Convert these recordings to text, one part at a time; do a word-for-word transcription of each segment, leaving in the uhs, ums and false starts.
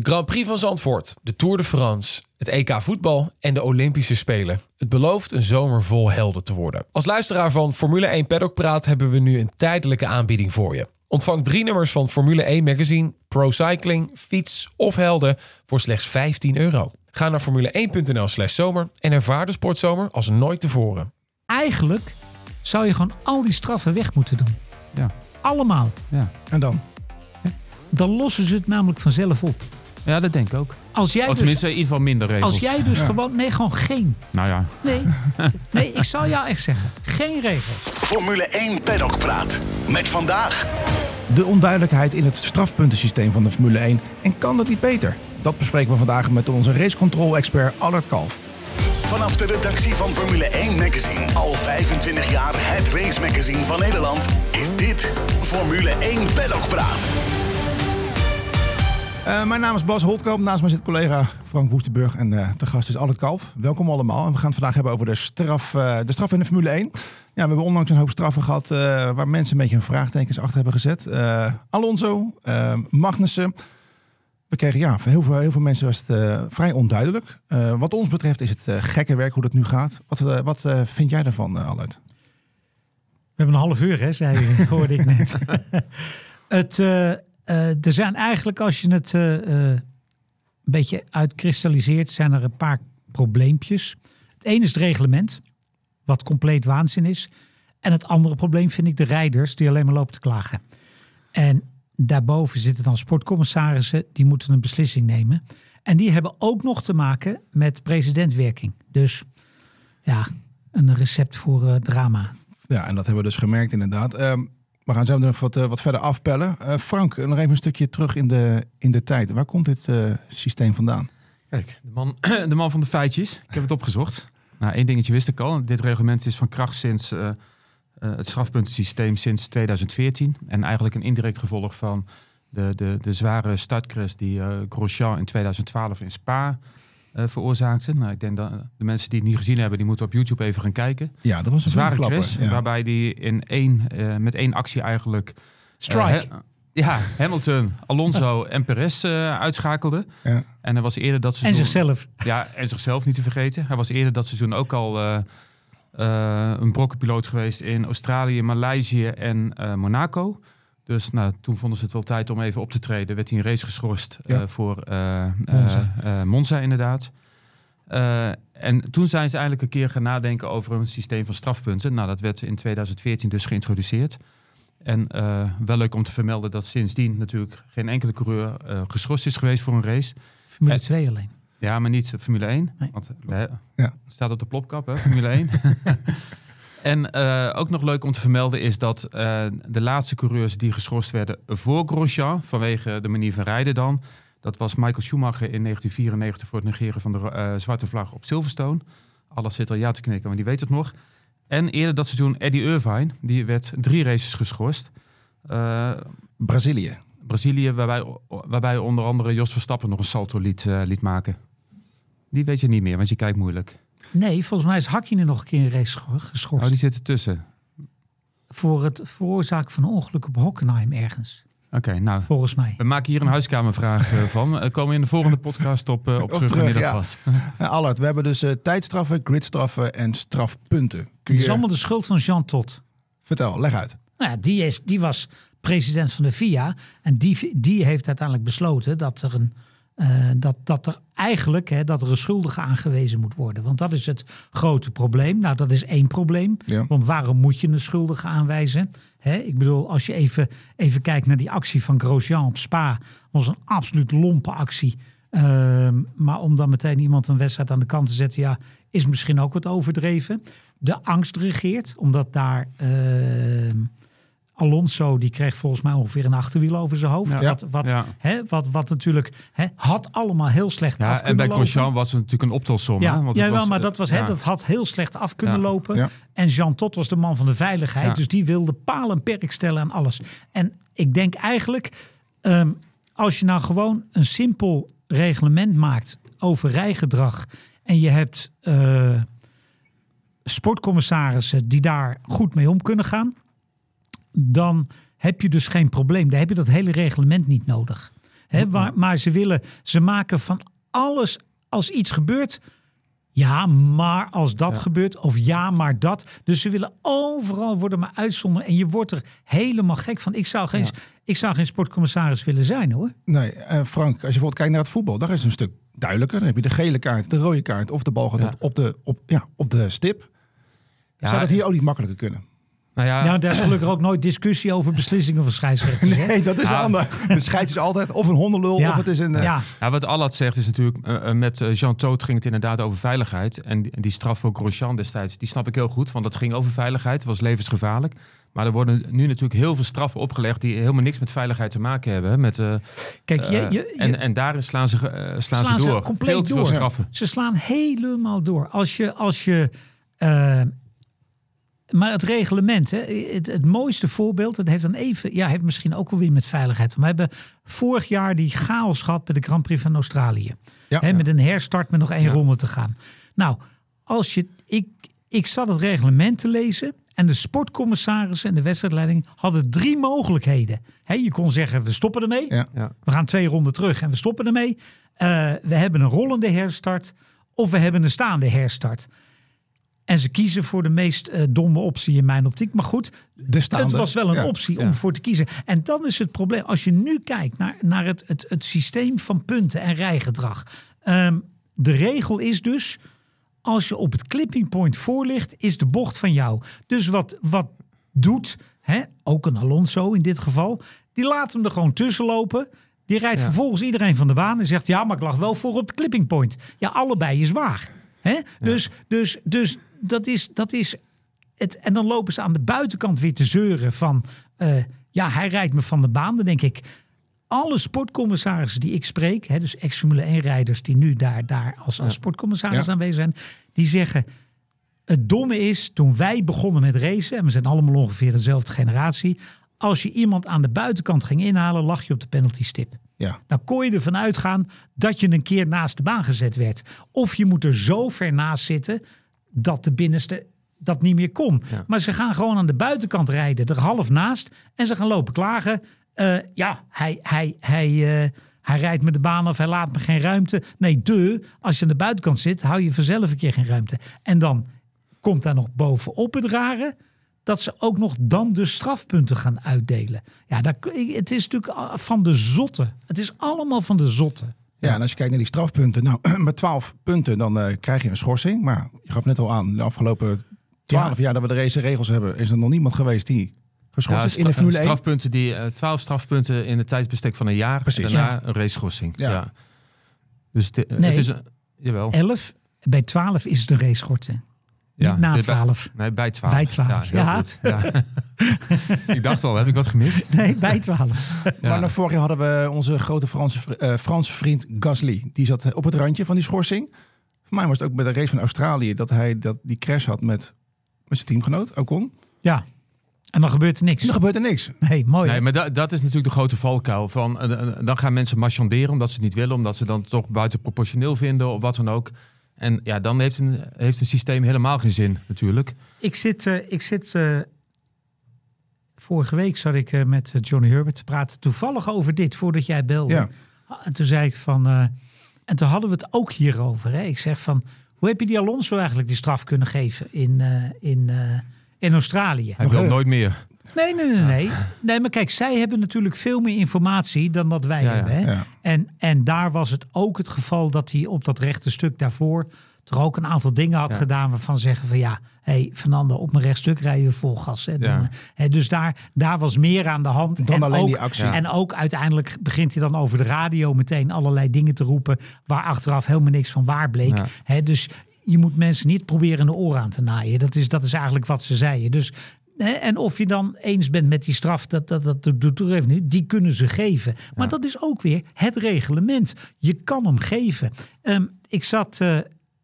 Grand Prix van Zandvoort, de Tour de France, het E K voetbal en de Olympische Spelen. Het belooft een zomer vol helden te worden. Als luisteraar van Formule één Paddock Praat hebben we nu een tijdelijke aanbieding voor je. Ontvang drie nummers van Formule één Magazine, Pro Cycling, Fiets of Helden voor slechts vijftien euro. Ga naar formule één punt n l slash zomer en ervaar de sportzomer als nooit tevoren. Eigenlijk zou je gewoon al die straffen weg moeten doen. Ja. Allemaal. Ja. En dan? Dan lossen ze het namelijk vanzelf op. Ja, dat denk ik ook. Als jij Of tenminste, dus, in ieder geval minder regels. als jij dus Ja. gewoon... Nee, gewoon geen. Nou ja. Nee, nee, ik zal jou echt zeggen. Geen regels. Formule één Paddock Praat. Met vandaag. De onduidelijkheid in het strafpuntensysteem van de Formule één. En kan dat niet beter? Dat bespreken we vandaag met onze racecontrol-expert Allard Kalf. Vanaf de redactie van Formule één Magazine. Al vijfentwintig jaar het race magazine van Nederland. Is dit Formule één Paddock Praat. Uh, mijn naam is Bas Holtkamp. Naast mij zit collega Frank Woestenburg. En uh, te gast is Allard Kalf. Welkom allemaal. En we gaan het vandaag hebben over de straf, uh, de straf in de Formule één. Ja, we hebben onlangs een hoop straffen gehad uh, waar mensen een beetje een vraagtekens achter hebben gezet. Uh, Alonso, uh, Magnussen. We kregen, ja, voor heel veel, heel veel mensen was het uh, vrij onduidelijk. Uh, wat ons betreft is het uh, gekke werk hoe dat nu gaat. Wat, uh, wat uh, vind jij daarvan, uh, Allard? We hebben een half uur, hè, zei je, hoorde ik net. het, uh, uh, er zijn eigenlijk, als je het uh, uh, een beetje uitkristalliseert, zijn er een paar probleempjes. Het ene is het reglement, wat compleet waanzin is. En het andere probleem vind ik de rijders die alleen maar lopen te klagen. En daarboven zitten dan sportcommissarissen, die moeten een beslissing nemen. En die hebben ook nog te maken met presidentwerking. Dus ja, een recept voor uh, drama. Ja, en dat hebben we dus gemerkt inderdaad. Uh, we gaan zo nog wat, uh, wat verder afpellen. Uh, Frank, nog even een stukje terug in de, in de tijd. Waar komt dit uh, systeem vandaan? Kijk, de man, de man van de feitjes. Ik heb het opgezocht. Nou, één dingetje wist ik al. Dit reglement is van kracht sinds uh, uh, het strafpuntensysteem sinds tweeduizend veertien. En eigenlijk een indirect gevolg van de, de, de zware startcrash die uh, Grosjean in tweeduizend twaalf in Spa uh, veroorzaakte. Nou, ik denk dat de mensen die het niet gezien hebben, die moeten op YouTube even gaan kijken. Ja, dat was een zware klapper, crash, ja. waarbij die in één, uh, met één actie eigenlijk Strike. Uh, Ja, Hamilton, Alonso en Perez uh, uitschakelde. Ja. En hij was eerder dat seizoen... En zichzelf. Ja, en zichzelf niet te vergeten. Hij was eerder dat seizoen ook al uh, uh, een brokkenpiloot geweest in Australië, Maleisië en uh, Monaco. Dus nou, toen vonden ze het wel tijd om even op te treden. Werd hij een race geschorst uh, Ja. voor uh, Monza. Uh, uh, Monza inderdaad. Uh, en toen zijn ze eigenlijk een keer gaan nadenken over een systeem van strafpunten. Nou, dat werd in tweeduizend veertien dus geïntroduceerd. En uh, wel leuk om te vermelden dat sindsdien natuurlijk geen enkele coureur uh, geschorst is geweest voor een race. Formule En- twee alleen. Ja, maar niet Formule één. Nee, Want hè, Ja. staat op de plopkap, hè, Formule één. En uh, ook nog leuk om te vermelden is dat uh, de laatste coureurs die geschorst werden voor Grosjean, vanwege de manier van rijden dan, dat was Michael Schumacher in negentien vierennegentig voor het negeren van de uh, zwarte vlag op Silverstone. Alles zit al ja te knikken, maar die weet het nog. En eerder dat seizoen Eddie Irvine, die werd drie races geschorst. Uh, Brazilië. Brazilië, waarbij, waarbij onder andere Jos Verstappen nog een salto liet, uh, liet maken. Die weet je niet meer, want je kijkt moeilijk. Nee, volgens mij is Hakkinen nog een keer een race scho- geschorst. Oh, die zit ertussen. Voor het veroorzaken van een ongeluk op Hockenheim ergens. Oké, okay, nou, Volgens mij. we maken hier een huiskamervraag uh, van. Uh, komen we in de volgende podcast op, uh, op, Op terug, terug, wanneer dat ja. was. Uh, Allard, we hebben dus uh, tijdstraffen, gridstraffen en strafpunten. Kun Het is je... allemaal de schuld van Jean Todt. Vertel, leg uit. Nou ja, die, is, die was president van de F I A. En die, die heeft uiteindelijk besloten dat er een... Uh, dat, dat er eigenlijk hè, dat er een schuldige aangewezen moet worden. Want dat is het grote probleem. Nou, dat is één probleem. Ja. Want waarom moet je een schuldige aanwijzen? Hè, ik bedoel, als je even, even kijkt naar die actie van Grosjean op Spa, was een absoluut lompe actie. Uh, maar om dan meteen iemand een wedstrijd aan de kant te zetten, ja, is misschien ook wat overdreven. De angst regeert, omdat daar Uh, Alonso, die kreeg volgens mij ongeveer een achterwiel over zijn hoofd. Ja. Wat, wat, Ja. hè, wat, wat natuurlijk hè, had allemaal heel slecht af Ja, kunnen en bij lopen. Grosjean was het natuurlijk een optelsom. Ja, hè? Want het jawel, was, maar uh, dat, was, ja. hè, dat had heel slecht af kunnen Ja. lopen. Ja. En Jean Todt was de man van de veiligheid. Ja. Dus die wilde paal en perk stellen aan alles. En ik denk eigenlijk, um, als je nou gewoon een simpel reglement maakt over rijgedrag en je hebt uh, sportcommissarissen die daar goed mee om kunnen gaan, dan heb je dus geen probleem. Daar heb je dat hele reglement niet nodig. Hè, waar, maar ze willen, ze maken van alles, als iets gebeurt, ja, maar als dat Ja. gebeurt, of ja, maar dat. Dus ze willen overal worden maar uitzonderen. En je wordt er helemaal gek van. Ik zou geen, Ja. ik zou geen sportcommissaris willen zijn, hoor. Nee, en Frank, als je bijvoorbeeld kijkt naar het voetbal, daar is het een stuk duidelijker. Dan heb je de gele kaart, de rode kaart of de bal gaat Ja. op, op, de, op, ja, op de stip. Ja, Zou dat hier ook niet makkelijker kunnen? Nou ja, Nou, daar is gelukkig ook nooit discussie over beslissingen van scheidsrechters. hè? Nee, dat is Ja. ander. De scheids is altijd of een hondenlul Ja. of het is een... eh, Ja, ja, wat Allard zegt is natuurlijk, uh, met uh, Jean Todt ging het inderdaad over veiligheid. En die, die straf voor Grosjean destijds, die snap ik heel goed. Want dat ging over veiligheid, het was levensgevaarlijk. Maar er worden nu natuurlijk heel veel straffen opgelegd die helemaal niks met veiligheid te maken hebben. Met, uh, kijk, je, uh, je, je, en, en daarin slaan ze, uh, slaan slaan ze ze door. compleet veel te veel door. straffen. Ze slaan helemaal door. Als je, als je, uh, maar het reglement, hè, het, het mooiste voorbeeld, het heeft dan even, ja, heeft misschien ook wel weer met veiligheid. We hebben vorig jaar die chaos gehad bij de Grand Prix van Australië. Ja. Hè, met een herstart met nog één Ja. ronde te gaan. Nou, als je, ik, ik zat het reglement te lezen. En de sportcommissarissen en de wedstrijdleiding hadden drie mogelijkheden. Hè, je kon zeggen, we stoppen ermee. Ja. Ja. We gaan twee ronden terug en we stoppen ermee. Uh, we hebben een rollende herstart of we hebben een staande herstart. En ze kiezen voor de meest uh, domme optie in mijn optiek. Maar goed, De staande. het was wel een Ja. optie om Ja. voor te kiezen. En dan is het probleem, als je nu kijkt naar, naar het, het, het systeem van punten en rijgedrag. Um, de regel is dus, als je op het clipping point voor ligt, is de bocht van jou. Dus wat, wat doet, hè, ook een Alonso in dit geval, die laat hem er gewoon tussen lopen. Die rijdt Ja. vervolgens iedereen van de baan en zegt, ja, maar ik lag wel voor op de clipping point. Ja, allebei is waar. Hè? Dus, dus, dus dat is, dat is het. En dan lopen ze aan de buitenkant weer te zeuren van, uh, ja, hij rijdt me van de baan. Dan denk ik, alle sportcommissarissen die ik spreek, hè, dus ex-Formule één-rijders die nu daar, daar als, als Ja. sportcommissaris Ja. aanwezig zijn, die zeggen, het domme is, toen wij begonnen met racen, en we zijn allemaal ongeveer dezelfde generatie, als je iemand aan de buitenkant ging inhalen, lag je op de penaltystip. Ja. Nou kon je ervan uitgaan dat je een keer naast de baan gezet werd. Of je moet er zo ver naast zitten dat de binnenste dat niet meer kon. Ja. Maar ze gaan gewoon aan de buitenkant rijden, er half naast. En ze gaan lopen klagen. Uh, ja, hij, hij, hij, uh, hij rijdt me de baan af, hij laat me geen ruimte. Nee, de, als je aan de buitenkant zit, hou je vanzelf een keer geen ruimte. En dan komt daar nog bovenop het rare dat ze ook nog dan de strafpunten gaan uitdelen. Ja, dat, het is natuurlijk van de zotte. Het is allemaal van de zotte. Ja, en als je kijkt naar die strafpunten, nou, met twaalf punten, dan uh, krijg je een schorsing. Maar je gaf net al aan, de afgelopen twaalf Ja. jaar dat we de raceregels hebben, is er nog niemand geweest die geschorst Ja, is in de Formule één. strafpunten die, uh, twaalf strafpunten in het tijdsbestek van een jaar. Precies. En daarna Ja. een raceschorsing. Ja. Ja. Dus de, uh, Nee. het is een, jawel. elf, bij twaalf is het een raceschorting. Ja, Niet na dit bij- twaalf. Nee, bij twaalf. Bij twaalf, Ja, heel ja. goed. Ja. Ik dacht al, heb ik wat gemist? Nee, bij twaalf. Ja. Maar nou, vorig jaar hadden we onze grote Franse, vri- uh, Franse vriend Gasly. Die zat op het randje van die schorsing. Voor mij was het ook bij de race van Australië dat hij dat, die crash had met, met zijn teamgenoot, Ocon. Ja. En dan gebeurt er niks. En dan gebeurt er niks. Nee, mooi. Nee, maar da- dat is natuurlijk de grote valkuil. Van, uh, uh, dan gaan mensen marchanderen omdat ze het niet willen. Omdat ze dan toch buitenproportioneel vinden of wat dan ook. En ja, dan heeft een, heeft een systeem helemaal geen zin natuurlijk. Ik zit, uh, ik zit uh, vorige week zat ik uh, met Johnny Herbert te praten. Toevallig over dit, voordat jij belde. Ja. En toen zei ik van... Uh, en toen hadden we het ook hierover. Hè? Ik zeg van, hoe heb je die Alonso eigenlijk die straf kunnen geven in, uh, in, uh, in Australië? Hij wil heel- nooit meer. Nee, nee, nee, nee. Nee, maar kijk, zij hebben natuurlijk veel meer informatie dan dat wij Ja, ja. hebben. Hè? Ja. En, en daar was het ook het geval dat hij op dat rechte stuk daarvoor toch ook een aantal dingen had Ja. gedaan waarvan zeggen van ja, hé, hey, Fernando, op mijn rechtstuk rijden we vol gas. Hè? Dan, Ja. hè, dus daar, daar was meer aan de hand. Dan en alleen ook, die actie. En ook uiteindelijk begint hij dan over de radio meteen allerlei dingen te roepen waar achteraf helemaal niks van waar bleek. Ja. Hè, dus je moet mensen niet proberen de oren aan te naaien. Dat is, dat is eigenlijk wat ze zeiden. Dus hè, en of je dan eens bent met die straf, dat, dat, dat doet er even niet. Die kunnen ze geven. Maar Ja. dat is ook weer het reglement. Je kan hem geven. Um, ik zat uh,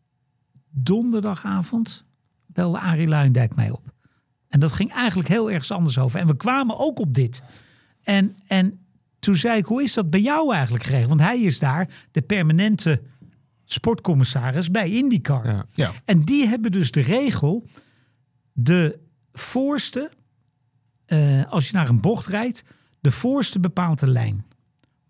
donderdagavond, belde Arie Luijendijk mij op. En dat ging eigenlijk heel ergens anders over. En we kwamen ook op dit. En, en toen zei ik, hoe is dat bij jou eigenlijk geregeld? Want hij is daar de permanente sportcommissaris bij IndyCar. Ja. Ja. En die hebben dus de regel, de voorste, uh, als je naar een bocht rijdt, de voorste bepaalt de lijn.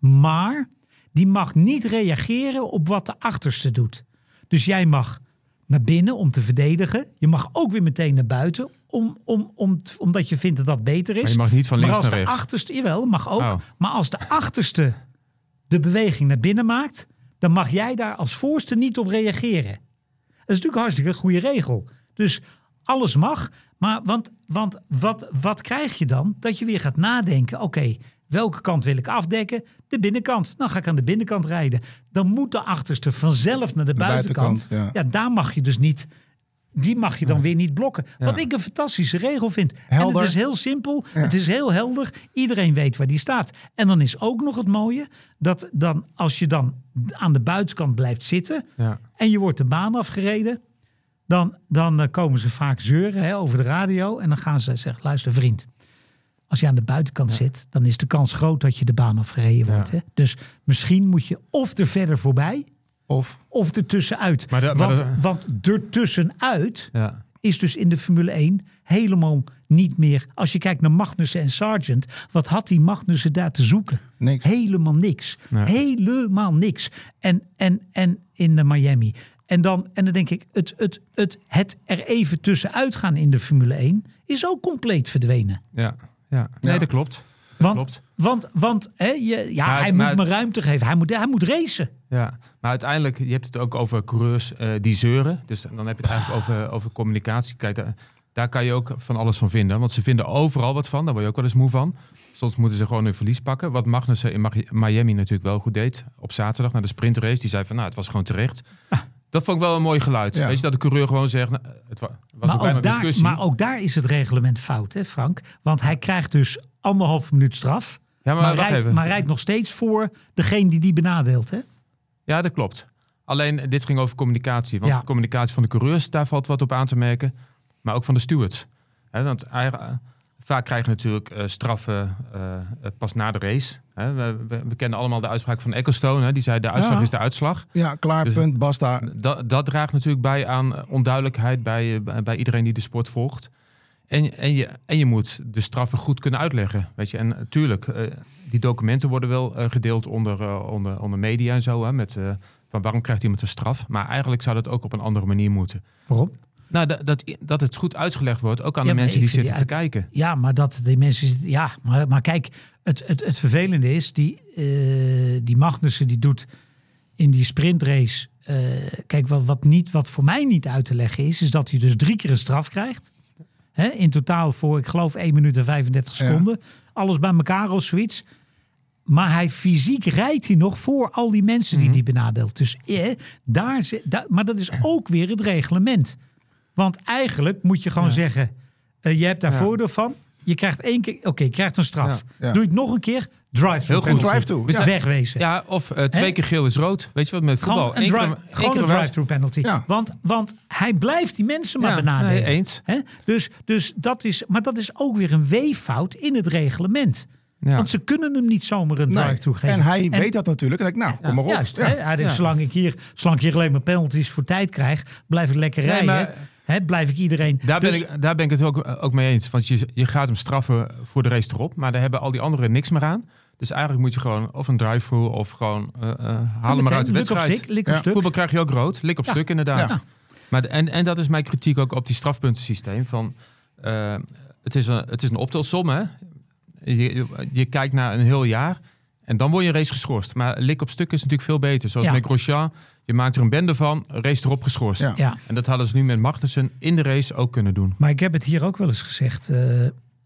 Maar die mag niet reageren op wat de achterste doet. Dus jij mag naar binnen om te verdedigen. Je mag ook weer meteen naar buiten. Om, om, om, omdat je vindt dat dat beter is. Maar je mag niet van links maar als naar de rechts. Achterste, jawel, mag ook. Oh. Maar als de achterste de beweging naar binnen maakt, dan mag jij daar als voorste niet op reageren. Dat is natuurlijk hartstikke een goede regel. Dus alles mag. Maar want, want wat, wat krijg je dan? Dat je weer gaat nadenken. Oké, okay, welke kant wil ik afdekken? De binnenkant. Dan ga ik aan de binnenkant rijden. Dan moet de achterste vanzelf naar de, de buitenkant. buitenkant ja. ja, daar mag je dus niet. Die mag je dan ja. weer niet blokken. Ja. Wat ik een fantastische regel vind. Helder. En het is heel simpel. Ja. Het is heel helder. Iedereen weet waar die staat. En dan is ook nog het mooie dat dan als je dan aan de buitenkant blijft zitten ja. en je wordt de baan afgereden, dan, dan komen ze vaak zeuren hè, over de radio en dan gaan ze zeggen: luister vriend, als je aan de buitenkant ja. zit, dan is de kans groot dat je de baan afgereden ja. wordt. Hè? Dus misschien moet je of er verder voorbij Of, of er tussenuit. Maar de, maar want, de... want er tussenuit ja. is dus in de Formule één helemaal niet meer. Als je kijkt naar Magnussen en Sargent, wat had die Magnussen daar te zoeken? Niks. Helemaal niks. Nee. Helemaal niks. En, en, en in de Miami. En dan, en dan denk ik, het, het, het, het er even tussenuit gaan in de Formule één is ook compleet verdwenen. Ja, ja. nee, ja. dat klopt. Want, Klopt. want, want hè, je, ja, maar, hij maar, moet me ruimte geven. Hij moet, hij moet racen. Ja, maar uiteindelijk, je hebt het ook over coureurs uh, die zeuren. Dus dan heb je het eigenlijk over, over communicatie. Kijk, daar, daar kan je ook van alles van vinden. Want ze vinden overal wat van. Daar word je ook wel eens moe van. Soms moeten ze gewoon hun verlies pakken. Wat Magnussen in Miami natuurlijk wel goed deed. Op zaterdag naar de sprintrace. Die zei van, nou, het was gewoon terecht. Ah. Dat vond ik wel een mooi geluid. Ja. Weet je, dat de coureur gewoon zegt, nou, het was maar ook bijna ook daar, discussie. Maar ook daar is het reglement fout, hè Frank? Want hij krijgt dus anderhalf minuut straf. Ja, maar, maar, rijdt, maar rijdt nog steeds voor degene die die benadeelt, hè? Ja, dat klopt. Alleen, dit ging over communicatie. Want ja. de communicatie van de coureurs, daar valt wat op aan te merken. Maar ook van de stewards. He, want uh, vaak krijg je natuurlijk uh, straffen uh, pas na de race. He, we, we, we kennen allemaal de uitspraak van Ecclestone. He, die zei, de uitslag ja. is de uitslag. Ja, klaar, dus, punt, basta. Dat, dat draagt natuurlijk bij aan onduidelijkheid bij, uh, bij iedereen die de sport volgt. En, en, je, en je moet de straffen goed kunnen uitleggen. Weet je? En natuurlijk, uh, die documenten worden wel uh, gedeeld onder, uh, onder, onder media en zo. Hè, met, uh, van waarom krijgt iemand een straf? Maar eigenlijk zou dat ook op een andere manier moeten. Waarom? Nou, dat, dat, dat het goed uitgelegd wordt, ook aan ja, de mensen die zitten die uit... te kijken. Ja, maar dat die mensen... Ja, maar, maar kijk, het, het, het vervelende is, die, uh, die Magnussen die doet in die sprintrace... Uh, kijk, wat, wat, niet, wat voor mij niet uit te leggen is, is dat hij dus drie keer een straf krijgt. He, in totaal voor, ik geloof, één minuut en vijfendertig seconden. Ja. Alles bij elkaar of zoiets. Maar hij fysiek rijdt hij nog voor al die mensen die mm-hmm. die benadeelt. Dus eh, daar, daar, maar dat is ook weer het reglement. Want eigenlijk moet je gewoon ja. zeggen, uh, je hebt daar ja. voordeel van. Je krijgt één keer, oké, okay, je krijgt een straf. Ja. Ja. Doe je het nog een keer, drive Heel goed. Drive-through. Dus ja. wegwezen. Ja, of uh, twee He? keer geel is rood. Weet je wat, met voetbal. Gewoon een, dri- keer, gewoon een drive-through penalty. Ja. Want, want hij blijft die mensen maar ja, benadelen. Nee, eens. He? Dus, dus dat is, maar dat is ook weer een weeffout in het reglement. Ja. Want ze kunnen hem niet zomaar een nee. drive-through geven. En hij en, weet dat natuurlijk. En ik, nou, kom ja, maar op. Juist, ja. Hij denkt, ja. zolang, ik hier, zolang ik hier alleen maar penalties voor tijd krijg, blijf ik lekker nee, rijden. Maar, He, blijf ik iedereen... Daar, dus... ben, ik, daar ben ik het ook, ook mee eens. Want je, je gaat hem straffen voor de race erop. Maar daar hebben al die anderen niks meer aan. Dus eigenlijk moet je gewoon of een drive-through of gewoon uh, uh, haal hem maar uit de wedstrijd. Lik op stuk, lik op ja. stuk. Voetbal krijg je ook rood. Lik op ja. stuk inderdaad. Ja. Maar, en, en dat is mijn kritiek ook op die strafpuntensysteem. Van, uh, het, is een, het is een optelsom. Hè? Je, je, je kijkt naar een heel jaar. En dan word je een race geschorst. Maar lik op stuk is natuurlijk veel beter. Zoals ja. met Grosjean. Je maakt er een bende van, race erop geschorst. Ja. Ja. En dat hadden ze nu met Magnussen in de race ook kunnen doen. Maar ik heb het hier ook wel eens gezegd. Uh, uh,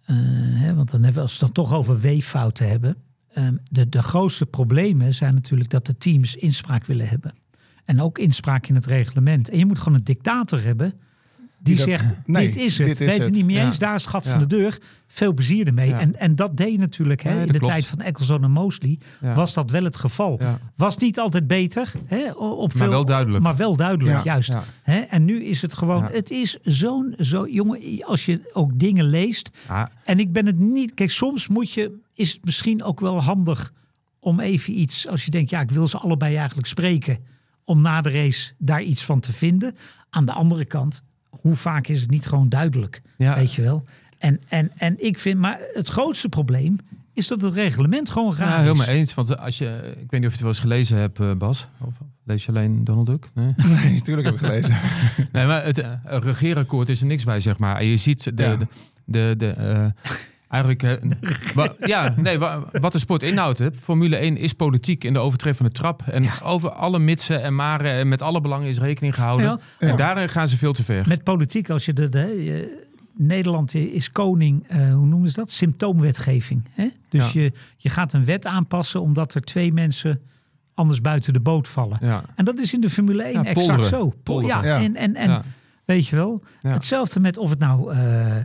hè, want dan hebben we, als we het dan toch over weeffouten hebben. Uh, de, de grootste problemen zijn natuurlijk dat de teams inspraak willen hebben. En ook inspraak in het reglement. En je moet gewoon een dictator hebben die, die dat, zegt, nee, dit is het. Dit is Weet het niet meer eens, ja. daar is het gat ja. van de deur. Veel plezier ermee. Ja. En, en dat deed natuurlijk hè, ja, in de klopt. tijd van Ecclestone en Mosley. Ja. Was dat wel het geval. Ja. Was niet altijd beter. Hè, op veel, maar wel duidelijk. Maar wel duidelijk, ja. juist. Ja. Hè, en nu is het gewoon... Ja. Het is zo'n... Zo, jongen, als je ook dingen leest... Ja. En ik ben het niet... Kijk, soms moet je... Is het misschien ook wel handig om even iets... Als je denkt, ja, ik wil ze allebei eigenlijk spreken... Om na de race daar iets van te vinden. Aan de andere kant... Hoe vaak is het niet gewoon duidelijk, ja. weet je wel? En, en, en ik vind, maar het grootste probleem is dat het reglement gewoon raar Ja, is. helemaal eens. Want als je, ik weet niet of je het wel eens gelezen hebt, uh, Bas. Of lees je alleen Donald Duck? Nee, Nee, natuurlijk heb ik gelezen. nee maar het uh, regeerakkoord is er niks bij, zeg maar. En je ziet de... Ja. de, de, de uh, eigenlijk... Uh, wa, ja, nee, wa, wat de sport inhoudt. Hè. Formule één is politiek in de overtreffende trap. En ja. over alle mitsen en maren en met alle belangen is rekening gehouden. Ja. En Ja. daarin gaan ze veel te ver. Met politiek, als je de... de je, Nederland is koning, uh, hoe noemen ze dat? Symptoomwetgeving. Hè? Dus Ja. je, je gaat een wet aanpassen omdat er twee mensen anders buiten de boot vallen. Ja. En dat is in de Formule één Ja, exact polderen. zo. Pol- Polderen. ja, Ja. en, en, en Ja. weet je wel. Ja. Hetzelfde met of het nou, uh, uh,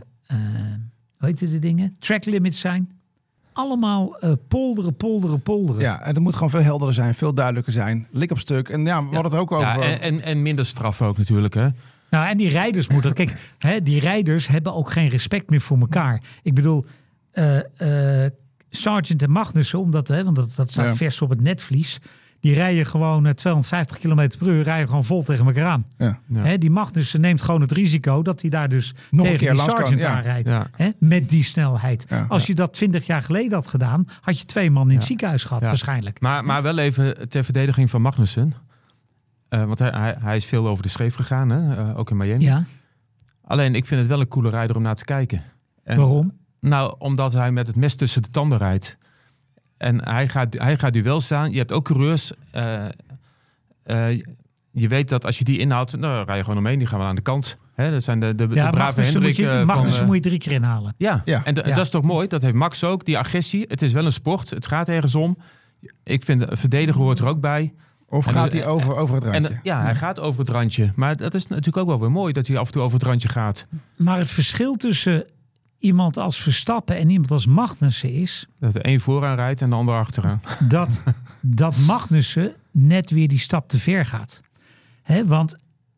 hoe heet de dingen? Track limits zijn. Allemaal uh, polderen, polderen, polderen. Ja, en het moet gewoon veel helderder zijn, veel duidelijker zijn. Lik op stuk. En ja, we hadden het ook over... Ja, en, en, en minder straf ook natuurlijk, hè? Nou, en die rijders moeten... Kijk, hè, die rijders hebben ook geen respect meer voor elkaar. Ik bedoel, uh, uh, Sargent en Magnussen, omdat, hè, want dat, dat staat Ja. vers op het netvlies. Die rijden gewoon uh, tweehonderdvijftig kilometer per uur, rijden gewoon vol tegen elkaar aan. Ja. Ja. Hè, die Magnussen neemt gewoon het risico dat hij daar dus Nog een tegen keer die langs kan, Sargent ja. aanrijdt. Ja. Hè, met die snelheid. Ja. Als je dat twintig jaar geleden had gedaan, had je twee man in het Ja. ziekenhuis gehad Ja. waarschijnlijk. Maar, maar wel even ter verdediging van Magnussen. Uh, want hij, hij, hij is veel over de schreef gegaan, hè? Uh, ook in Miami. Ja, Alleen, ik vind het wel een coole rijder om naar te kijken. En, waarom? Nou, omdat hij met het mes tussen de tanden rijdt. En hij gaat, hij gaat duel staan. Je hebt ook coureurs. Uh, uh, je weet dat als je die inhoudt, nou, dan rij je gewoon omheen. Die gaan wel aan de kant. Hè, dat zijn de, de, Ja, de brave Magnussen moet Hendrik. je, uh, Magnussen van, uh, moet je drie keer inhalen. ja, Ja. en d- Ja. dat is toch mooi. Dat heeft Max ook, die agressie. Het is wel een sport. Het gaat ergens om. Ik vind, verdedigen hoort er ook bij. Of En gaat de- hij over, over het En randje? uh, ja, hij gaat over het randje. Maar dat is natuurlijk ook wel weer mooi dat hij af en toe over het randje gaat. Maar het verschil tussen iemand als Verstappen en iemand als Magnussen is Dat de een vooraan rijdt en de ander achteraan. dat, dat Magnussen net weer die stap te ver gaat. Hè, want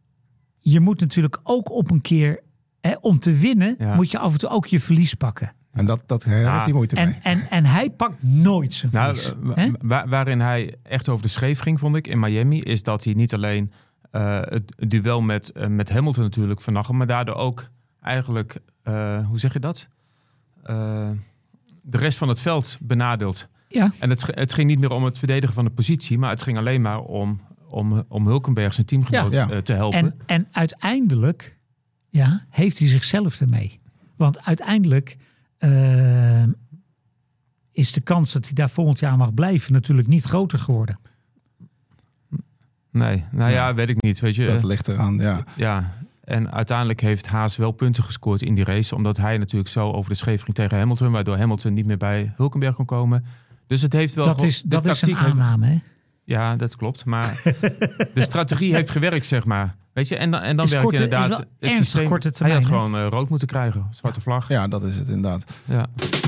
je moet natuurlijk ook op een keer, hè, om te winnen, Ja. moet je af en toe ook je verlies pakken. En dat, dat daar heeft hij moeite mee. En, en, en hij pakt nooit zijn Nou, verlies. uh, hè? wa- waarin hij echt over de schreef ging, vond ik, in Miami, is dat hij niet alleen uh, het duel met, uh, met Hamilton natuurlijk vernachelde, maar daardoor ook eigenlijk, uh, hoe zeg je dat? Uh, de rest van het veld benadeelt. Ja. En het, het ging niet meer om het verdedigen van de positie, maar het ging alleen maar om, om, om Hulkenberg, zijn teamgenoot, Ja. uh, te helpen. En, en uiteindelijk ja, heeft hij zichzelf ermee. Want uiteindelijk uh, is de kans dat hij daar volgend jaar mag blijven natuurlijk niet groter geworden. Nee, nou ja, Ja. weet ik niet. Weet je, Dat Uh, ligt eraan, ja. ja. En uiteindelijk heeft Haas wel punten gescoord in die race, omdat hij natuurlijk zo over de scheef ging tegen Hamilton, waardoor Hamilton niet meer bij Hulkenberg kon komen. Dus het heeft wel... Dat gewoon- is, de dat is een tactiek heeft- aanname, hè? Ja, dat klopt. Maar de strategie heeft gewerkt, zeg maar. Weet je, en dan, en dan Is werkt korte- inderdaad is wel het ernstig systeem. korte Hij termijn, had hè? gewoon uh, rood moeten krijgen, zwarte vlag. Ja, dat is het inderdaad. Ja.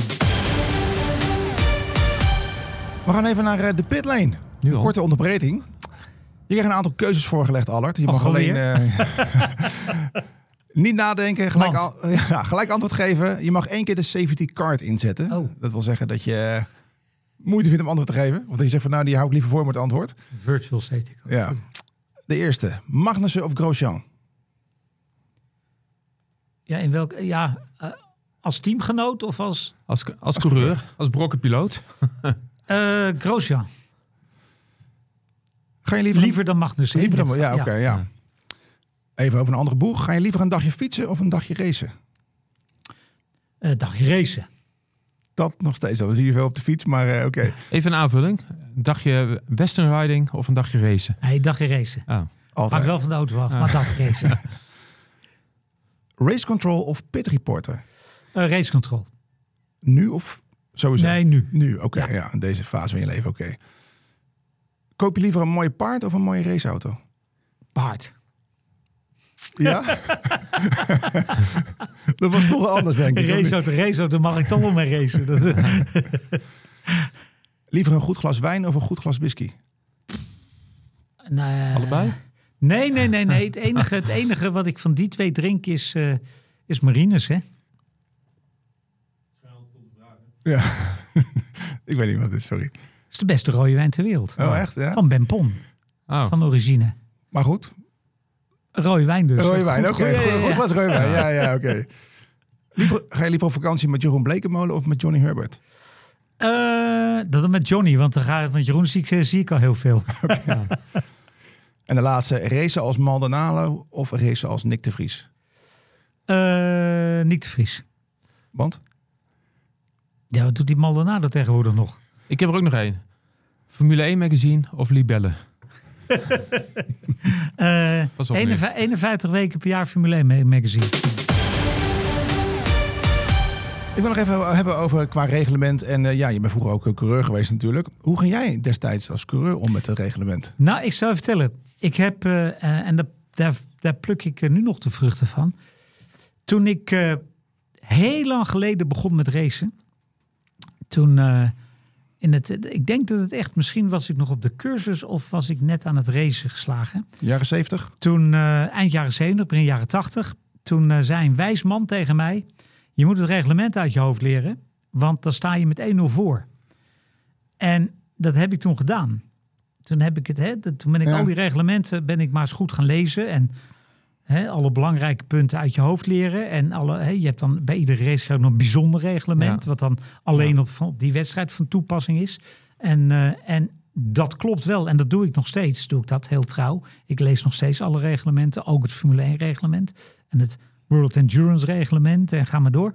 We gaan even naar uh, de pitlane. Nu Een al. korte onderbreking. Je krijgt een aantal keuzes voorgelegd, Allard. Je Och, mag alleen alweer? uh, niet nadenken, gelijk, Mand. al, ja, gelijk antwoord geven. Je mag één keer de safety card inzetten. Oh. Dat wil zeggen dat je uh, moeite vindt om antwoord te geven. Want dat je zegt van nou, die hou ik liever voor met het antwoord. Virtual safety car. Ja. De eerste, Magnussen of Grosjean? Ja, in welk, ja uh, als teamgenoot of als Als, als coureur, als brokkenpiloot. uh, Grosjean? Ga je liever, Liever dan Magnussen. liever dan, in dit ja, oké, geval. ja. Even over een andere boeg. Ga je liever een dagje fietsen of een dagje racen? Uh, dagje racen. Dat nog steeds zo. We zien je veel op de fiets, maar uh, oké. Okay. Even een aanvulling. Een dagje western riding of een dagje racen? Nee, dagje racen. Oh. Altijd. Maak wel van de auto af, maar dagje racen. Race control of pit reporter? Uh, race control. Nu of sowieso? Nee, nu. Nu, oké. Ja. Ja, in deze fase van je leven, oké. Koop je liever een mooie paard of een mooie raceauto? Paard. Ja? Dat was vroeger anders, denk ik. Raceauto, raceauto mag ik toch wel mee racen. Dat, Liever een goed glas wijn of een goed glas whisky? nee, Allebei? Nee, nee, nee, nee. Het enige, het enige wat ik van die twee drink is, uh, is Marines, hè? Ja. Ik weet niet wat het is, sorry. Het is de beste rode wijn ter wereld. Oh, echt? Ja? Van Benpon, Oh. van origine. Maar goed. Rode wijn dus. Rode wijn, Goed, oké. goed, ja, Goed, ja, goed ja. glas rode wijn. Ja, ja, oké. Liever, ga je liever op vakantie met Jeroen Blekemolen of met Johnny Herbert? Uh, dat met Johnny, want, dan ga, want Jeroen zie ik, zie ik al heel veel. Okay. Ja. En de laatste, racen als Maldonado of racen als Nick de Vries? Uh, Nick de Vries. Want? Ja, wat doet die Maldonado tegenwoordig nog? Ik heb er ook nog één. Formule één magazine of Libelle? uh, eenenvijftig weken per jaar Formule één magazine. Ik wil nog even hebben over qua reglement. En uh, ja, je bent vroeger ook coureur geweest natuurlijk. Hoe ging jij destijds als coureur om met het reglement? Nou, ik zou je vertellen. Ik heb, uh, uh, en dat, daar, daar pluk ik uh, nu nog de vruchten van. Toen ik uh, heel lang geleden begon met racen. Toen uh, in het, ik denk dat het echt, misschien was ik nog op de cursus of was ik net aan het racen geslagen. Jaren zeventig? Toen, uh, eind jaren zeventig, begin jaren tachtig. Toen uh, zei een wijs man tegen mij: je moet het reglement uit je hoofd leren, want dan sta je met één nul voor. En dat heb ik toen gedaan. Toen heb ik het, hè, toen ben ik ja. al die reglementen ben ik maar eens goed gaan lezen en hè, alle belangrijke punten uit je hoofd leren. En alle, hè, je hebt dan bij iedere race nog een bijzonder reglement, ja. wat dan alleen ja. op, op die wedstrijd van toepassing is. En, uh, en dat klopt wel. En dat doe ik nog steeds. Doe ik dat heel trouw. Ik lees nog steeds alle reglementen, ook het Formule één reglement en het World Endurance reglement en ga maar door.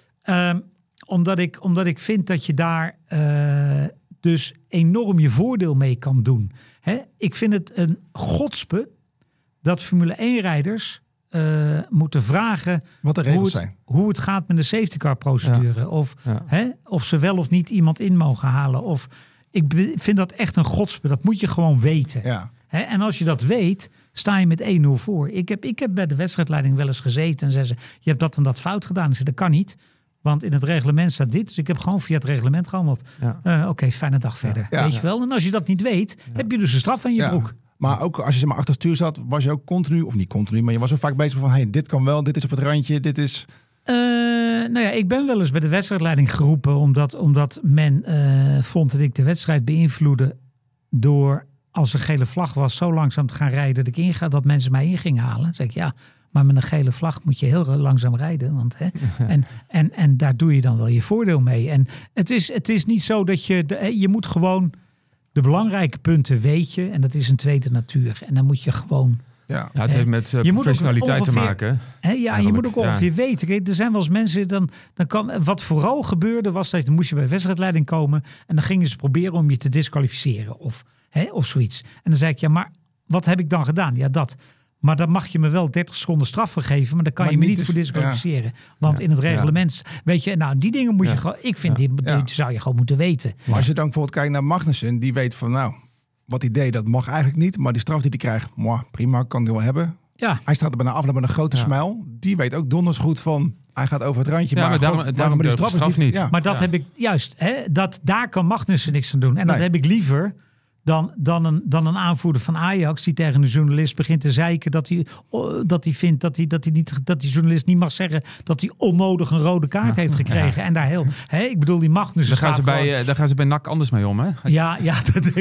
Um, omdat, ik, omdat ik vind dat je daar uh, dus enorm je voordeel mee kan doen. Hè? Ik vind het een godspe dat Formule één-rijders uh, moeten vragen wat de regels hoe het, zijn. Hoe het gaat met de safety car procedure. Ja. Of, ja. hè, of ze wel of niet iemand in mogen halen. Of, ik vind dat echt een godspe. Dat moet je gewoon weten. Ja. Hè? En als je dat weet, sta je met één nul voor. Ik heb, ik heb bij de wedstrijdleiding wel eens gezeten en zei ze: je hebt dat en dat fout gedaan. Ik zei: dat kan niet, want in het reglement staat dit. Dus ik heb gewoon via het reglement gehandeld. Ja. Uh, Oké, okay, fijne dag verder. Ja. Weet ja. je wel? En als je dat niet weet, ja. heb je dus een straf aan je ja. broek. Maar ook als je zeg maar achter het stuur zat, was je ook continu, of niet continu, maar je was ook vaak bezig van: hey, dit kan wel, dit is op het randje, dit is. Uh, nou ja, ik ben wel eens bij de wedstrijdleiding geroepen omdat, omdat men uh, vond dat ik de wedstrijd beïnvloedde door, als er gele vlag was, zo langzaam te gaan rijden dat ik inga, dat mensen mij in gingen halen. Dan zeg ik: ja, maar met een gele vlag moet je heel langzaam rijden. Want, hè, en, en, en daar doe je dan wel je voordeel mee. En het is, het is niet zo dat je, de, je moet gewoon de belangrijke punten weet je. En dat is een tweede natuur. En dan moet je gewoon. Ja, ja het heeft met uh, professionaliteit ongeveer, te maken. Hè, ja, je moet ook ongeveer ja. weten. Kijk, er zijn wel eens mensen, dan, dan kan, wat vooral gebeurde was dat dan moest je bij wedstrijdleiding komen en dan gingen ze proberen om je te disqualificeren of, hè, of zoiets. En dan zei ik: ja, maar wat heb ik dan gedaan? Ja, dat. Maar dan mag je me wel dertig seconden straf geven, maar dan kan maar je me niet dus, voor disqualificeren. Ja. Want ja. in het reglement, ja. weet je, nou die dingen moet ja. je gewoon, ik vind ja. die, die ja. zou je gewoon moeten weten. Maar als je dan bijvoorbeeld kijkt naar Magnussen, die weet van nou, wat hij deed, dat mag eigenlijk niet. Maar die straf die hij krijgt, moi, prima, kan hij wel hebben. Ja. Hij staat er bijna af met een grote ja. smile. Die weet ook donders goed van, hij gaat over het randje. Ja, maar, maar daarom, God, daarom maar de straf, straf niet. niet. Ja. Maar dat ja. heb ik, juist, hè, dat, daar kan Magnussen niks aan doen. En nee. dat heb ik liever dan, dan, een, dan een aanvoerder van Ajax die tegen een journalist begint te zeiken dat hij, dat hij vindt dat, hij, dat, hij niet, dat die journalist niet mag zeggen dat hij onnodig een rode kaart ja. heeft gekregen. Ja. En daar heel, hè, ik bedoel, die Magnussen daar gaan ze bij, gewoon, daar gaan ze bij N A C anders mee om, hè? Ja, ja. Dat,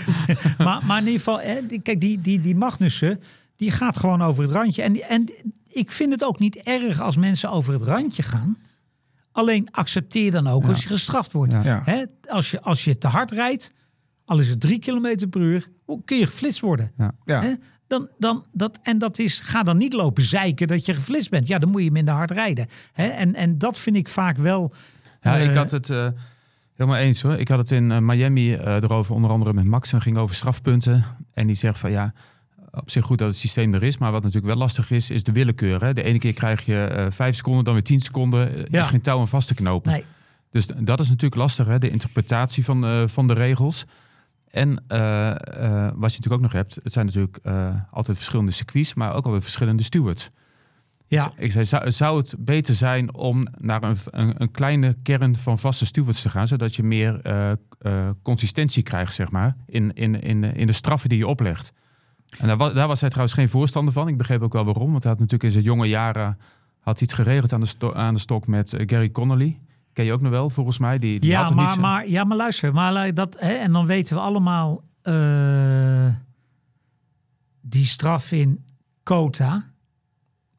maar, maar in ieder geval, hè, kijk, die, die, die Magnussen, die gaat gewoon over het randje. En, en ik vind het ook niet erg als mensen over het randje gaan. Alleen accepteer dan ook ja. als je gestraft wordt. Ja. Hè, als, je, als je te hard rijdt, al is het drie kilometer per uur, kun je geflitst worden. Ja. Ja. Hè? Dan, dan, dat, en dat is, ga dan niet lopen zeiken dat je geflitst bent. Ja, dan moet je minder hard rijden. Hè? En, en dat vind ik vaak wel. Ja, uh, ik had het uh, helemaal eens hoor. Ik had het in uh, Miami uh, erover, onder andere met Max. En ging over strafpunten. En die zegt van ja, op zich goed dat het systeem er is. Maar wat natuurlijk wel lastig is, is de willekeur. Hè? De ene keer krijg je uh, vijf seconden, dan weer tien seconden. Er ja. is geen touw aan vast te knopen. Nee. Dus dat is natuurlijk lastig, hè? De interpretatie van, uh, van de regels. En uh, uh, wat je natuurlijk ook nog hebt, het zijn natuurlijk uh, altijd verschillende circuits, maar ook altijd verschillende stewards. Ja. Dus ik zei, zou, zou het beter zijn om naar een, een, een kleine kern van vaste stewards te gaan, zodat je meer uh, uh, consistentie krijgt, zeg maar, in, in, in, in de straffen die je oplegt. En daar was, daar was hij trouwens geen voorstander van. Ik begreep ook wel waarom, want hij had natuurlijk in zijn jonge jaren had iets geregeld aan de, sto- aan de stok met uh, Gary Connolly. Ken je ook nog wel, volgens mij. Die, die ja, had er maar, niet zo... maar, ja, maar luister. Maar dat, hè, en dan weten we allemaal uh, die straf in Kota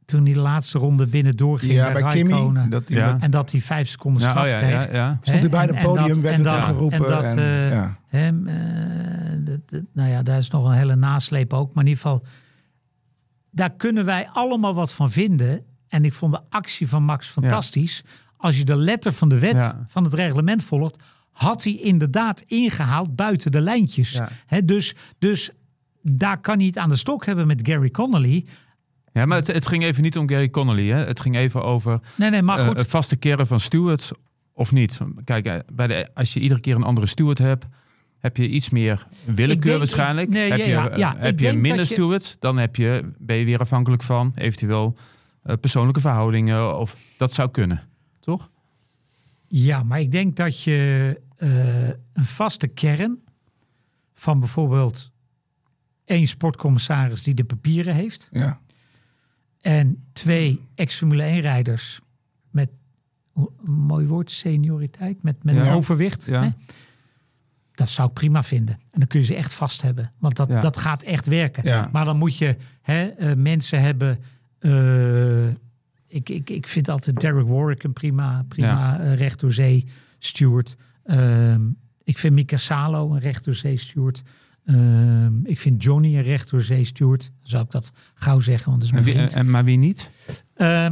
toen hij de laatste ronde binnen doorging Ja, bij bij Kimi. Raikkonen. Dat hij Ja. met- En dat hij vijf seconden Ja, straf oh ja, kreeg. ja, ja. stond hij bij En- het en podium, dat- werd en het dat- geroepen. en dat, en, eh, ja. Hem, eh, dat- dat- nou ja, daar is nog een hele nasleep ook. Maar in ieder geval, daar kunnen wij allemaal wat van vinden. En ik vond de actie van Max fantastisch. Als je de letter van de wet Ja. van het reglement volgt, had hij inderdaad ingehaald buiten de lijntjes. Ja. Hè, dus, dus daar kan hij het aan de stok hebben met Gary Connolly. Ja, maar het, het ging even niet om Gary Connolly. Hè? Het ging even over Nee, nee, maar eh, goed. een vaste kern van stewards of niet. Kijk, eh, bij de, als je iedere keer een andere steward hebt, heb je iets meer willekeur Ik denk- waarschijnlijk. nee, heb ja, je, ja, eh, ja. Ik heb je denk minder dat je- stewards, dan heb je, ben je weer afhankelijk van eventueel eh, persoonlijke verhoudingen. Of dat zou kunnen, toch? Ja, maar ik denk dat je eh, een vaste kern van bijvoorbeeld één sportcommissaris die de papieren heeft Ja. en twee ex-Formule één-rijders met, hoe- een mooi woord, senioriteit, met, met Ja. overwicht. Ja. Hè? Dat zou ik prima vinden. En dan kun je ze echt vast hebben. Want dat, Ja. dat gaat echt werken. Ja. Maar dan moet je hè, eh, mensen hebben. eh, ik, ik, ik vind altijd Derek Warwick een prima, prima eh, recht door zee steward. Ehm, ik vind Mika Salo een recht door zee steward. Ehm, ik vind Johnny een recht door zee steward. Dan zou ik dat gauw zeggen, want dat is En mijn wie, vriend. en, maar wie niet? Ehm,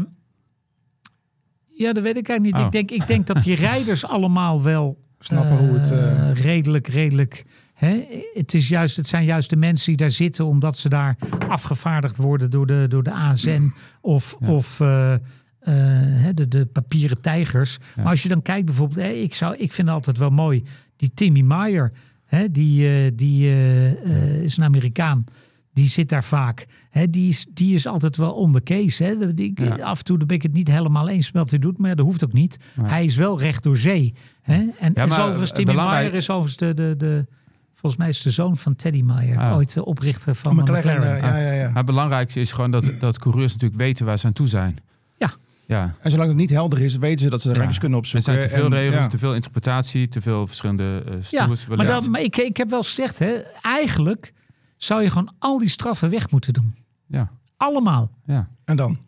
ja, dat weet ik eigenlijk niet. Oh. Ik, denk, ik denk dat die rijders allemaal wel Snappen hoe het... eh, eh, redelijk, redelijk. Hè? Het, is juist, het zijn juist de mensen die daar zitten omdat ze daar afgevaardigd worden door de, door de A S N of, Ja. of eh, eh, hè, de, de papieren tijgers. Ja. Maar als je dan kijkt bijvoorbeeld, hè, ik, zou, ik vind altijd wel mooi, die Timmy Meyer, hè, die, eh, die eh, eh, is een Amerikaan. Die zit daar vaak. Hè, die, is, die is altijd wel onder Kees. Hè. Die, Ja. Af en toe ben ik het niet helemaal eens met wat hij doet. Maar dat hoeft ook niet. Nee. Hij is wel recht door zee. Hè. En, en maar, is overigens, eh, Timmy belangrijk- Meyer is overigens de, de, de... Volgens mij is de zoon van Teddy Meyer. Ah. Ooit de oprichter van Oh, de McLaren, McLaren. eh, ja, ja, ja. Maar het belangrijkste is gewoon dat, dat coureurs natuurlijk weten waar ze aan toe zijn. Ja. Ja. En zolang het niet helder is, weten ze dat ze de Ja. randjes kunnen Er opzoeken. zijn te veel En, regels, ja. te veel interpretatie, te veel verschillende uh, Ja, stewards. maar, wellicht. dan, maar ik, ik heb wel gezegd, hè, eigenlijk zou je gewoon al die straffen weg moeten doen. Ja. Allemaal. Ja. En dan?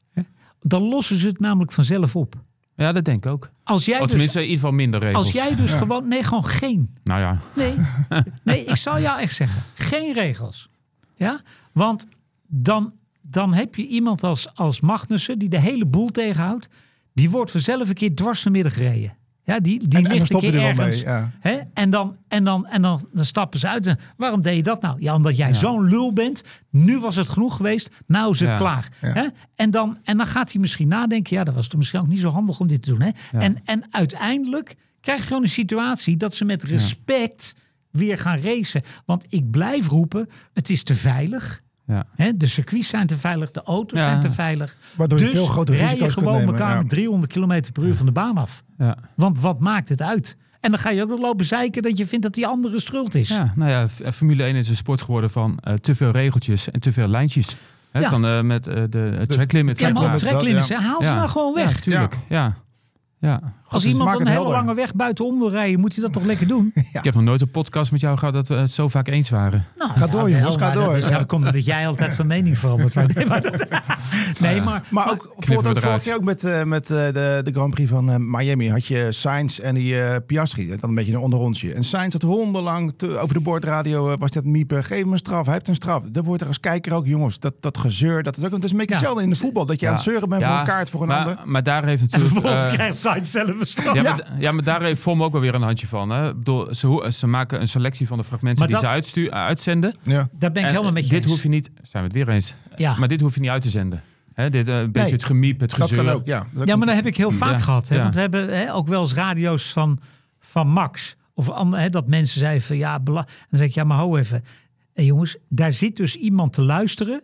Dan lossen ze het namelijk vanzelf op. ja, dat denk ik ook. Als jij Of dus, tenminste, in ieder geval minder regels. als jij dus Ja. gewoon... Nee, gewoon geen. Nou ja, Nee, nee, ik zal jou echt zeggen. Geen regels. Ja? Want dan, dan heb je iemand als, als Magnussen die de hele boel tegenhoudt. Die wordt vanzelf een keer dwars naar midden gereden. Ja, die, die En, en dan ligt een stopt hij keer er wel ergens. mee. Ja. Hè? En, dan, en, dan, en dan, dan stappen ze uit. En waarom deed je dat nou? Ja, omdat jij Ja. zo'n lul bent. Nu was het genoeg geweest. Nou is het Ja. klaar. Ja. Hè? En, dan, en dan gaat hij misschien nadenken. Ja, dat was toch misschien ook niet zo handig om dit te doen. Hè? Ja. En, en uiteindelijk krijg je gewoon een situatie dat ze met respect weer gaan racen. Want ik blijf roepen, het is te veilig. ja. Hè? De circuits zijn te veilig, de auto's Ja. zijn te veilig. Waardoor je dus veel grotere rij je risico's kunt gewoon nemen. elkaar Ja. met driehonderd kilometer per uur van de baan af. Ja. Want wat maakt het uit? En dan ga je ook nog lopen zeiken dat je vindt dat die andere schuld is. Ja, nou ja, F- Formule één is een sport geworden van eh, te veel regeltjes en te veel lijntjes. Hè, Ja. Van, eh, met eh, de uh, track limit. Ja, zeg maar maar. limits, tracklimits, dat, hè, haal ze Ja. nou gewoon Ja, weg. tuurlijk. Ja. Ja. Als dus iemand maak een het hele helder. lange weg buitenom wil rijden, moet hij dat toch lekker doen? Ik heb nog nooit een podcast met jou gehad dat we het zo vaak eens waren. Nou, Ga door, jongens, wel, ga maar door. Dat, is, ja, dat komt omdat jij altijd van mening verandert. Maar nee, maar, nee, maar, Maar ook we bijvoorbeeld ook eruit. vorig jaar ook met, eh, met eh, de, de Grand Prix van eh, Miami had je Sainz en die eh, Piastri. Dat dan een beetje een onderrondje. En Sainz had hondenlang te- over de bordradio eh, was dat miepen. Geef hem een straf, hij heeft een straf. Dan wordt er als kijker ook, jongens, dat, dat gezeur. Dat is ook dat is een beetje Ja. hetzelfde in de voetbal. Dat je aan het zeuren bent voor Ja, een kaart voor een maar, ander. Maar daar heeft en natuurlijk... vervolgens eh, krijgt Sainz zelf een straf. ja, Ja. maar, ja, maar daar heeft Vom ook wel weer een handje van. Hè? Ik bedoel, ze, ho- ze maken een selectie van de fragmenten Maar die dat- ze uitstu- uitzenden. Ja. Daar ben ik En helemaal met je dit eens. hoef je niet... Zijn we het weer eens? Ja. Maar dit hoef je niet uit te zenden. Hè, dit, eh, een beetje Nee, het gemiep, het Dat gezeur. kan ook, ja. Dat Ja, maar dat heb ik heel vaak Ja, gehad. Hè? ja. Want we hebben hè, ook wel eens radio's van, van Max. Of ander- hè, dat mensen zeiden van ja, bela- dan zeg ik ja, maar ho even. Hé, jongens, daar zit dus iemand te luisteren.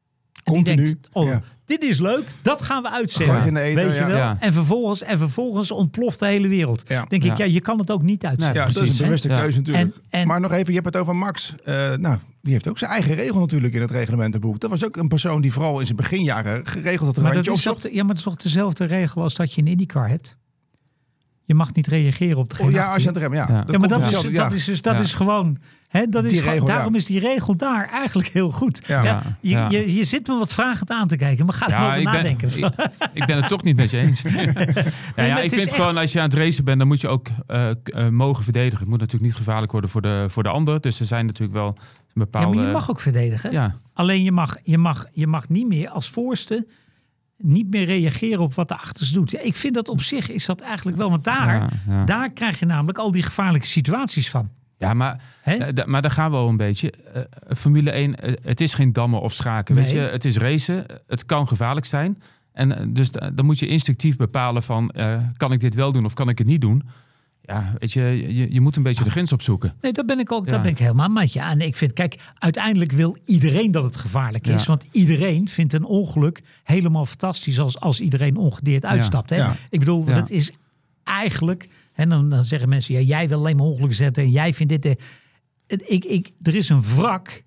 En die Continu, denkt, oh, ja. dit is leuk, dat gaan we uitzenden. Gooi het in de ether, Weet je ja. wel? Ja. En, vervolgens, en vervolgens ontploft de hele wereld. Ja. Denk ik, Ja. ja, je kan het ook niet uitzenden. Ja, dat is precies, een bewuste hè? keuze natuurlijk. En- en- maar nog even, je hebt het over Max. Eh, nou, die heeft ook zijn eigen regel natuurlijk in het reglementenboek. Dat was ook een persoon die vooral in zijn beginjaren geregeld had een Maar dat randje is toch, opzocht. ja, maar dat is toch dezelfde regel als dat je een IndyCar hebt? Je je mag niet reageren op de Oh, ja, als je aan het remmen, ja. Ja. Dat Ja, maar komt dat is, hetzelfde, dat ja. is, dus, dat Ja. is gewoon... Hè, dat is Die gewoon- regel, ja. daarom is die regel daar eigenlijk heel goed. Ja. Ja, je, Ja. Je, je zit me wat vragend aan te kijken, maar ga er Ja, over ik ben, nadenken. ik, ik ben het toch niet met je eens. ja, ja, het ik is vind echt- gewoon, als je aan het racen bent, dan moet je ook uh, uh, mogen verdedigen. Het moet natuurlijk niet gevaarlijk worden voor de, voor de ander. Dus er zijn natuurlijk wel een Ja, bepaalde... maar je mag ook verdedigen. Ja, Alleen je mag, je, mag, je mag niet meer als voorste niet meer reageren op wat de achterste doet. Ja, ik vind dat op zich is dat eigenlijk wel. Want daar, ja, ja. daar krijg je namelijk al die gevaarlijke situaties van. ja maar, Hè? uh, d- maar daar gaan we al een beetje. Uh, Formule één, uh, het is geen dammen of schaken. Weet Nee. je? Het is racen. Het kan gevaarlijk zijn. En uh, dus uh, dan moet je instinctief bepalen van... Uh, kan ik dit wel doen of kan ik het niet doen? Ja, weet je, je, je moet een beetje de grens opzoeken. Nee, dat ben ik ook. Ja. Dat ben ik helemaal met je. En ik vind, kijk, uiteindelijk wil iedereen dat het gevaarlijk is. Ja. Want iedereen vindt een ongeluk helemaal fantastisch als, als iedereen ongedeerd uitstapt. Hè? Ja. Ik bedoel, Ja. dat is eigenlijk... En dan, dan zeggen mensen, ja, jij wil alleen maar ongelukken zetten en jij vindt dit... De, het- ik, ik, er is een wrak,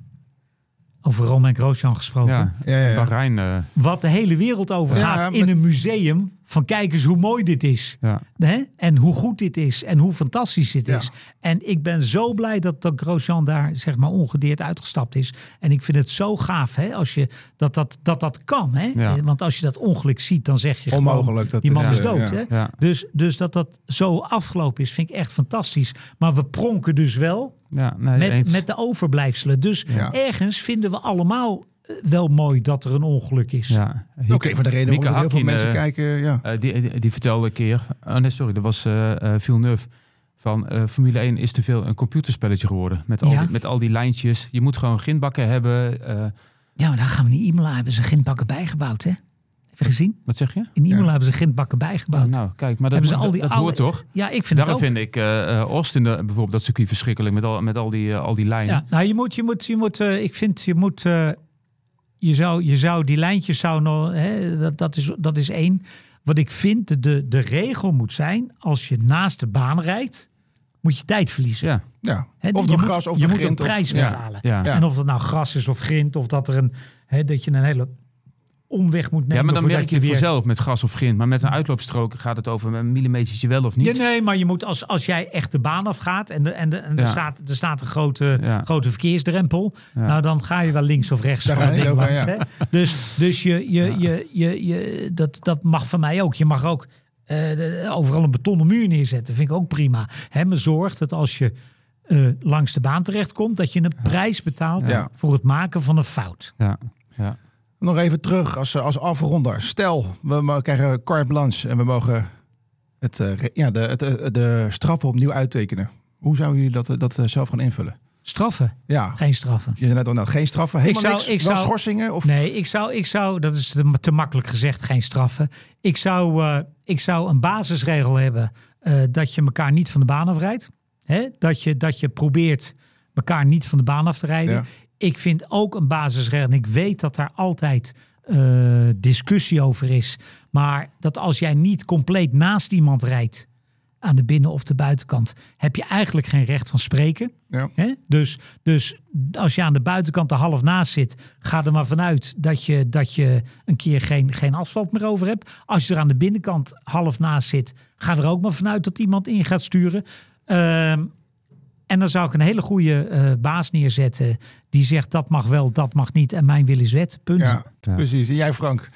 over Romain Grosjean gesproken... Ja, Ja, ja, ja. Bahrein... Uh, wat de hele wereld over Ja, gaat met- in een museum. Van kijk eens hoe mooi dit is. ja. Hè? En hoe goed dit is. En hoe fantastisch dit Ja. is. En ik ben zo blij dat, dat Grosjean daar zeg maar ongedeerd uitgestapt is. En ik vind het zo gaaf hè, als je dat, dat, dat, dat kan. Hè? Ja. Want als je dat ongeluk ziet, dan zeg je gewoon... Onmogelijk. Dat Die man is, is eh, dood. ja. Hè? Ja. Dus, dus dat dat zo afgelopen is, vind ik echt fantastisch. Maar we pronken dus wel Ja, nee, met, eens. met de overblijfselen. Dus Ja. ergens vinden we allemaal eh, wel mooi dat er een ongeluk is. Ja. Ook een van de redenen waarom Mieke heel veel Hakkinen, mensen eh, kijken. Ja. Uh, die, die, die vertelde een keer... Oh nee, sorry, dat was uh, uh, Villeneuve. Van uh, Formule één is te veel een computerspelletje geworden. Met al, Ja. die, met al die lijntjes. Je moet gewoon grindbakken hebben. Uh, Ja, maar daar gaan we in Imola hebben ze grindbakken bijgebouwd, hè? Heb je gezien? wat zeg je? In Imola Ja. hebben ze grindbakken bijgebouwd. Oh, nou, kijk, maar dat, hebben ze moet- al die dat, dat oude- hoort toch? Ja, ik vind Daarom het ook. vind ik uh, uh, Austin de, bijvoorbeeld dat circuit verschrikkelijk. Met al, met al, die, uh, al die lijnen. Ja, nou, je moet, je moet, je moet, uh, ik vind, je moet, uh, je zou, je zou die lijntjes zou nog, hè, dat, dat is, dat is één. Wat ik vind, de, de regel moet zijn, als je naast de baan rijdt, moet je tijd verliezen. Ja, Ja. Hè, Of je door moet- gras of je door moet een grind. of- prijs ja. betalen. ja. Ja. En of dat nou gras is of grind, of dat er een, hè, dat je een hele omweg moet nemen. ja, maar dan voordat merk je het weer... vanzelf met gas of grind. Maar met een uitloopstrook gaat het over een millimetertje wel of niet. Ja, nee, maar je moet als, als jij echt de baan afgaat en, de, en, de, en Ja. er, staat, er staat een grote, Ja. grote verkeersdrempel, Ja. nou dan ga je wel links of rechts Daar van ga het je ding over, langs. ja. Hè? Dus, dus je, je, je, je, je, dat, dat mag van mij ook. Je mag ook eh, de- overal een betonnen muur neerzetten. Vind ik ook prima. Hè, maar zorg dat als je eh, langs de baan terechtkomt, dat je een prijs betaalt Ja. voor het maken van een fout. Ja, ja. Nog even terug als, als afronder. Stel, we mo- krijgen carte blanche en we mogen het, eh, re- ja, de, het, eh, de straffen opnieuw uittekenen. Hoe zouden jullie dat, dat eh, zelf gaan invullen? Straffen, Ja, geen straffen. je zei net al, nou, geen straffen, helemaal zou- niks, ik wel zou- schorsingen? Of... Nee, ik zou, ik zou, dat is te, te makkelijk gezegd, geen straffen. Ik zou, eh, ik zou een basisregel hebben eh, dat je elkaar niet van de baan afrijdt. Hè? Dat, je, dat je probeert elkaar niet van de baan af te rijden. Ja. Ik vind ook een basisregel, en ik weet dat daar altijd eh, discussie over is. Maar dat als jij niet compleet naast iemand rijdt, aan de binnen- of de buitenkant, heb je eigenlijk geen recht van spreken. Ja. Hè? Dus, dus als je aan de buitenkant er half naast zit, ga er maar vanuit dat je, dat je een keer geen, geen asfalt meer over hebt. Als je er aan de binnenkant half naast zit, ga er ook maar vanuit dat iemand in gaat sturen. Ehm, en dan zou ik een hele goede eh, baas neerzetten die zegt dat mag wel, dat mag niet en mijn wil is wet. Punt. Ja, Ja. precies. En jij, Frank?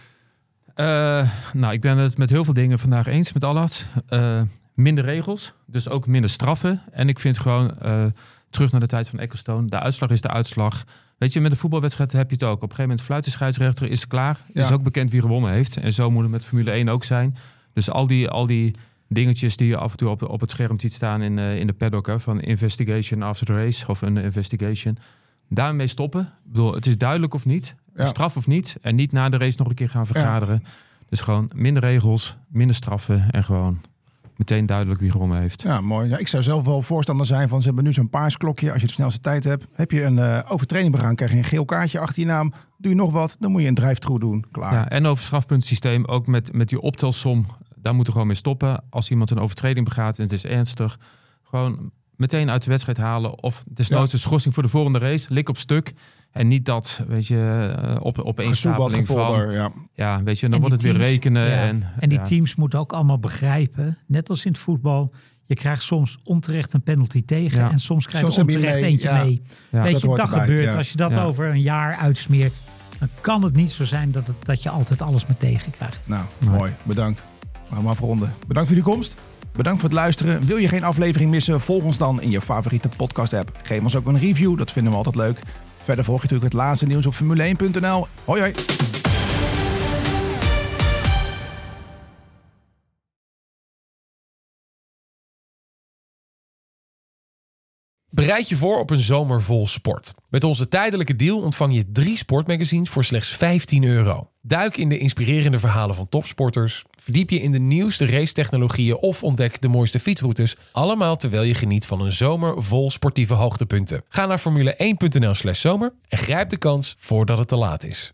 Uh, nou, ik ben het met heel veel dingen vandaag eens met Allard. Uh, minder regels, dus ook minder straffen. En ik vind gewoon, uh, terug naar de tijd van Ecclestone, de uitslag is de uitslag. Weet je, met een voetbalwedstrijd heb je het ook. Op een gegeven moment fluit de scheidsrechter, is het klaar. Ja. Is ook bekend wie gewonnen heeft. En zo moet het met Formule één ook zijn. Dus al die, al die dingetjes die je af en toe op, op het scherm ziet staan in, uh, in de paddock, hè, van investigation after the race of een investigation. Daarmee stoppen. Ik bedoel, het is duidelijk of niet. Ja. Straf of niet. En niet na de race nog een keer gaan vergaderen. Dus gewoon minder regels, minder straffen en gewoon meteen duidelijk wie gewonnen heeft. Ja, mooi. Ja, ik zou zelf wel voorstander zijn van, ze hebben nu zo'n paars klokje. Als je de snelste tijd hebt, heb je een uh, overtreding begaan, krijg je een geel kaartje achter je naam. Doe je nog wat, dan moet je een drive-through doen. Klaar. Ja, en over strafpuntensysteem, ook met, met die optelsom, daar moeten we gewoon mee stoppen. Als iemand een overtreding begaat en het is ernstig, gewoon meteen uit de wedstrijd halen. Of desnoods Ja. een schorsing voor de volgende race, lik op stuk. En niet dat, weet je, uh, op, op één Gesoebeld, stapeling van... gepolder, ja. Ja, weet je, dan En wordt het die weer teams- rekenen. ja. En, En die ja. teams moeten ook allemaal begrijpen, net als in het voetbal, je krijgt soms onterecht een penalty tegen Ja. en soms krijg je Soms heb je onterecht mee, eentje ja. mee. Ja. Weet dat je, hoort dat erbij, gebeurt. ja. Als je dat Ja. over een jaar uitsmeert, dan kan het niet zo zijn dat, het, dat je altijd alles mee tegenkrijgt. Nou, Nee. mooi. Bedankt. We gaan hem afronden. Bedankt voor jullie komst. Bedankt voor het luisteren. Wil je geen aflevering missen? Volg ons dan in je favoriete podcast app. Geef ons ook een review. Dat vinden we altijd leuk. Verder volg je natuurlijk het laatste nieuws op Formule één punt n l. Hoi hoi. Bereid je voor op een zomer vol sport. Met onze tijdelijke deal ontvang je drie sportmagazines voor slechts vijftien euro. Duik in de inspirerende verhalen van topsporters. Verdiep je in de nieuwste racetechnologieën of ontdek de mooiste fietsroutes. Allemaal terwijl je geniet van een zomer vol sportieve hoogtepunten. Ga naar formule één punt n l slash zomer en grijp de kans voordat het te laat is.